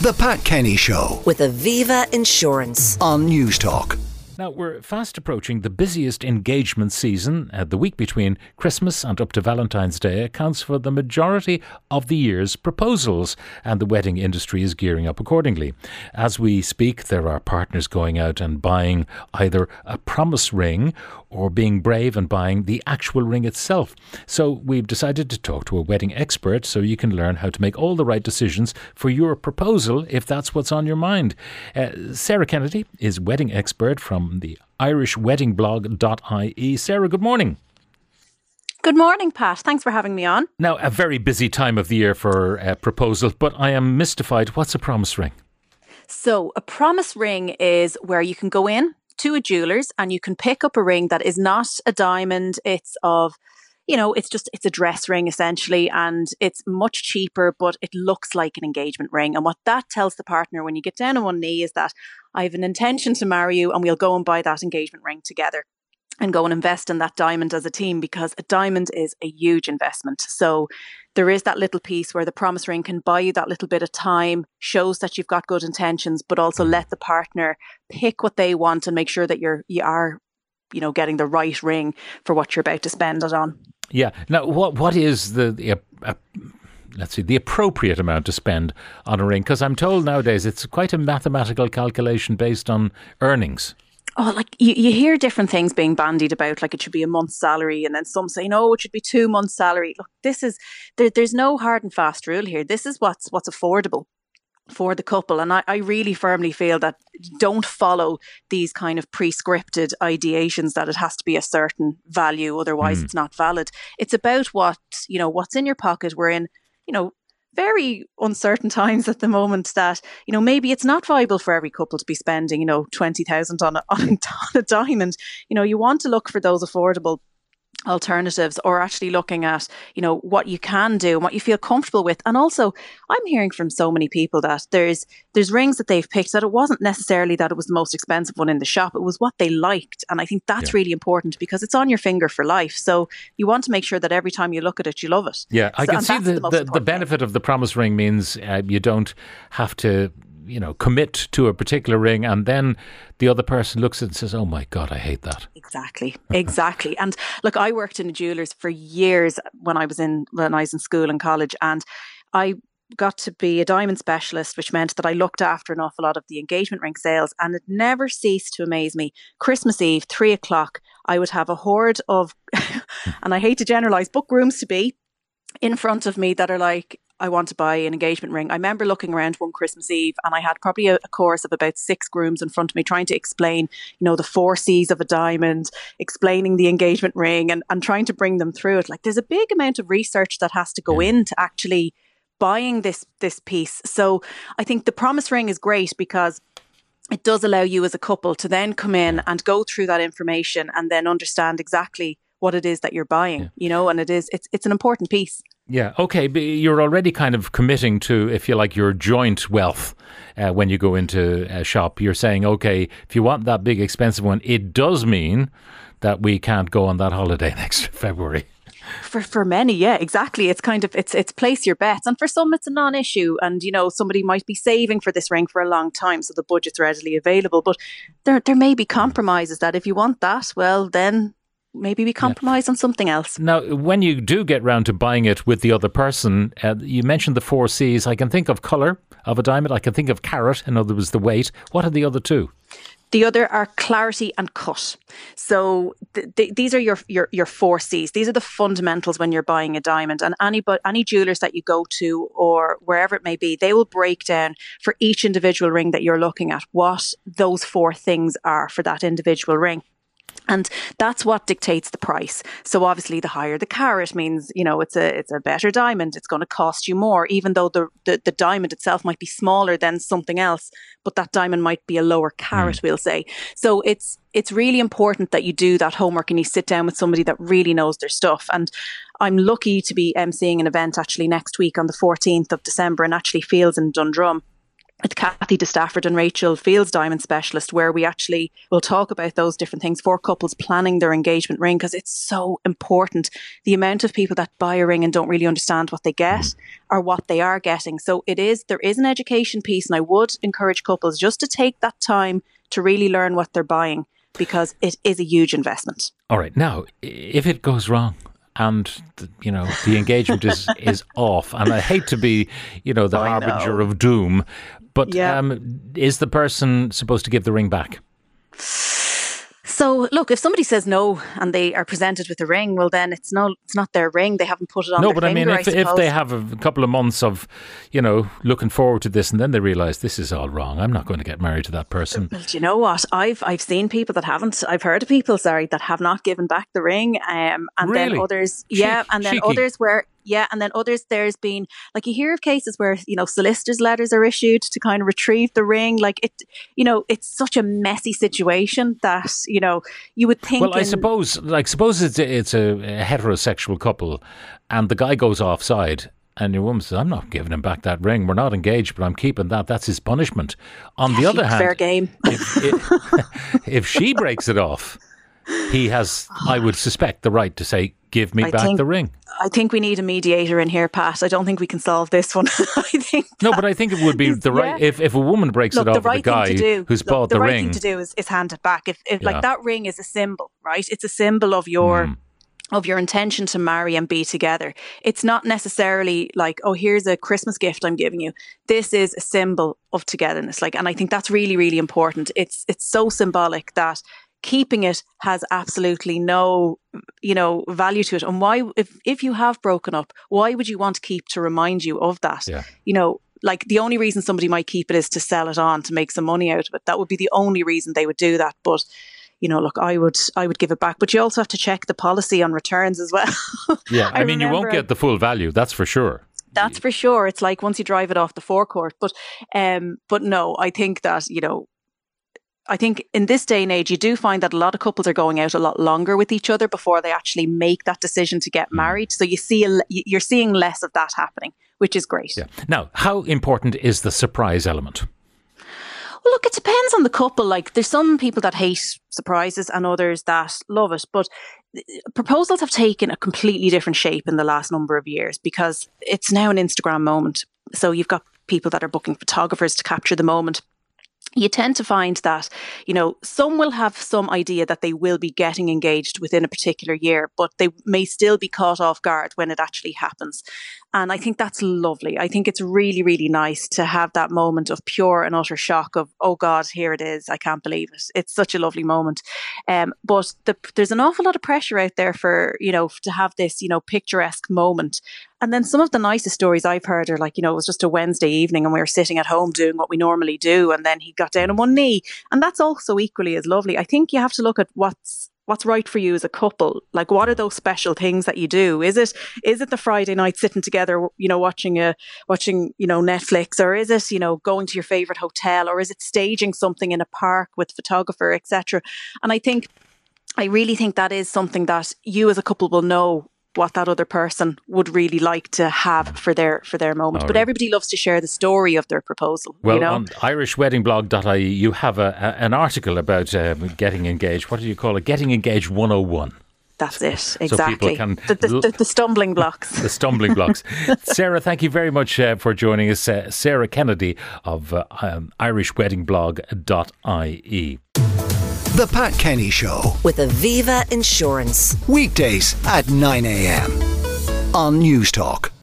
The Pat Kenny Show with Aviva Insurance on News Talk. Now, we're fast approaching the busiest engagement season. The week between Christmas and up to Valentine's Day accounts for the majority of the year's proposals, and the wedding industry is gearing up accordingly. As we speak, there are partners going out and buying either a promise ring or being brave and buying the actual ring itself. So we've decided to talk to a wedding expert so you can learn how to make all the right decisions for your proposal if that's what's on your mind. Sarah Kennedy is wedding expert from the irishweddingblog.ie. Sarah, good morning. Good morning, Pat. Thanks for having me on. Now, a very busy time of the year for proposals, but I am mystified. What's a promise ring? So a promise ring is where you can go in to a jeweller's and you can pick up a ring that is not a diamond. It's of, it's a dress ring essentially, and it's much cheaper, but it looks like an engagement ring. And what that tells the partner when you get down on one knee is that I have an intention to marry you and we'll go and buy that engagement ring together and go and invest in that diamond as a team, because a diamond is a huge investment. So there is that little piece where the promise ring can buy you that little bit of time, shows that you've got good intentions, but also let the partner pick what they want and make sure that you are getting the right ring for what you're about to spend it on. Yeah. Now, what is the appropriate amount to spend on a ring? Because I'm told nowadays it's quite a mathematical calculation based on earnings. Oh, like you hear different things being bandied about, like it should be a month's salary, and then some say, no, it should be 2 months' salary. Look, there's no hard and fast rule here. This is what's affordable for the couple. And I really firmly feel that don't follow these kind of pre-scripted ideations that it has to be a certain value, otherwise it's not valid. It's about what's in your pocket. We're in, very uncertain times at the moment that, maybe it's not viable for every couple to be spending, 20,000 on a diamond. You want to look for those affordable alternatives, or actually looking at, what you can do and what you feel comfortable with. And also, I'm hearing from so many people that there's rings that they've picked that it wasn't necessarily that it was the most expensive one in the shop. It was what they liked. And I think that's really important, because it's on your finger for life. So you want to make sure that every time you look at it, you love it. Yeah, I can see the benefit of the promise ring means you don't have to commit to a particular ring, and then the other person looks at it and says, oh my God, I hate that. Exactly. And look, I worked in a jeweller's for years when I was in school and college, and I got to be a diamond specialist, which meant that I looked after an awful lot of the engagement ring sales, and it never ceased to amaze me. Christmas Eve, 3:00, I would have a horde of, and I hate to generalise, but grooms to be in front of me that are like, I want to buy an engagement ring. I remember looking around one Christmas Eve and I had probably a chorus of about 6 grooms in front of me trying to explain, the 4 C's of a diamond, explaining the engagement ring and trying to bring them through it. Like, there's a big amount of research that has to go into actually buying this piece. So I think the promise ring is great because it does allow you as a couple to then come in and go through that information and then understand exactly what it is that you're buying, and it's an important piece. Yeah, okay, but you're already kind of committing to, if you like, your joint wealth when you go into a shop. You're saying, okay, if you want that big expensive one, it does mean that we can't go on that holiday next February. For many, yeah, exactly. It's kind of, it's place your bets. And for some, it's a non-issue. And, somebody might be saving for this ring for a long time, so the budget's readily available. But there may be compromises that if you want that, well, then maybe we compromise on something else. Now, when you do get round to buying it with the other person, you mentioned the 4 C's. I can think of colour of a diamond. I can think of carat. In other words, the weight. What are the other 2? The other are clarity and cut. So these are your 4 C's. These are the fundamentals when you're buying a diamond. And any jewellers that you go to or wherever it may be, they will break down for each individual ring that you're looking at what those 4 things are for that individual ring. And that's what dictates the price. So obviously the higher the carat means, it's a better diamond. It's going to cost you more, even though the diamond itself might be smaller than something else, but that diamond might be a lower carat, we'll say. So it's really important that you do that homework and you sit down with somebody that really knows their stuff. And I'm lucky to be emceeing an event actually next week on the 14th of December in Fields in Dundrum. with Kathy de Stafford and Rachel Fields, Diamond Specialist, where we actually will talk about those different things for couples planning their engagement ring, because it's so important. The amount of people that buy a ring and don't really understand what they get or what they are getting. So there is an education piece, and I would encourage couples just to take that time to really learn what they're buying, because it is a huge investment. All right. Now, if it goes wrong, and the engagement is off, and I hate to be the harbinger of doom, but is the person supposed to give the ring back? So, look, if somebody says no and they are presented with a ring, well, then it's not their ring. They haven't put it on their finger. No, but I mean, if they have a couple of months of, looking forward to this, and then they realise this is all wrong, I'm not going to get married to that person. Well, do you know what? I've seen people that haven't. I've heard of people, that have not given back the ring, and really? Then others, and then cheeky. Others where. Yeah, and then others, there's been, you hear of cases where, solicitors' letters are issued to kind of retrieve the ring. It's such a messy situation that, you would think... Well, suppose it's a heterosexual couple and the guy goes offside and your woman says, I'm not giving him back that ring. We're not engaged, but I'm keeping that. That's his punishment. On the other hand... Fair game. If she breaks it off, he has, I would suspect, the right to say, give me back the ring. I think we need a mediator in here, Pat. I don't think we can solve this one. But I think it would be the right... If a woman breaks it off with a guy who's bought the ring... The right thing to do is hand it back. If that ring is a symbol, right? It's a symbol of your... of your intention to marry and be together. It's not necessarily here's a Christmas gift I'm giving you. This is a symbol of togetherness. And I think that's really, really important. It's so symbolic that keeping it has absolutely no, value to it. And why, if you have broken up, why would you want to keep to remind you of that? Yeah. The only reason somebody might keep it is to sell it on, to make some money out of it. That would be the only reason they would do that. But, look, I would give it back. But you also have to check the policy on returns as well. Yeah, I mean, you won't get the full value, that's for sure. That's for sure. It's like once you drive it off the forecourt. But no, I think that, I think in this day and age, you do find that a lot of couples are going out a lot longer with each other before they actually make that decision to get married. So you're seeing less of that happening, which is great. Yeah. Now, how important is the surprise element? Well, look, it depends on the couple. There's some people that hate surprises and others that love it. But proposals have taken a completely different shape in the last number of years because it's now an Instagram moment. So you've got people that are booking photographers to capture the moment. You tend to find that, some will have some idea that they will be getting engaged within a particular year, but they may still be caught off guard when it actually happens. And I think that's lovely. I think it's really, really nice to have that moment of pure and utter shock of, oh God, here it is. I can't believe it. It's such a lovely moment. But there's an awful lot of pressure out there for, to have this, picturesque moment. And then some of the nicest stories I've heard are it was just a Wednesday evening and we were sitting at home doing what we normally do. And then he got down on one knee. And that's also equally as lovely. I think you have to look at what's right for you as a couple. What are those special things that you do? Is it the Friday night sitting together, watching Netflix, or is it, going to your favorite hotel, or is it staging something in a park with photographer, etc.? And I really think that is something that you as a couple will know what that other person would really like to have for their moment. But everybody loves to share the story of their proposal. Well, on irishweddingblog.ie, you have an article about getting engaged. What do you call it? Getting Engaged 101. That's it, exactly. So the stumbling blocks. The stumbling blocks. Sarah, thank you very much for joining us. Sarah Kennedy of irishweddingblog.ie. The Pat Kenny Show with Aviva Insurance. Weekdays at 9 a.m. on News Talk.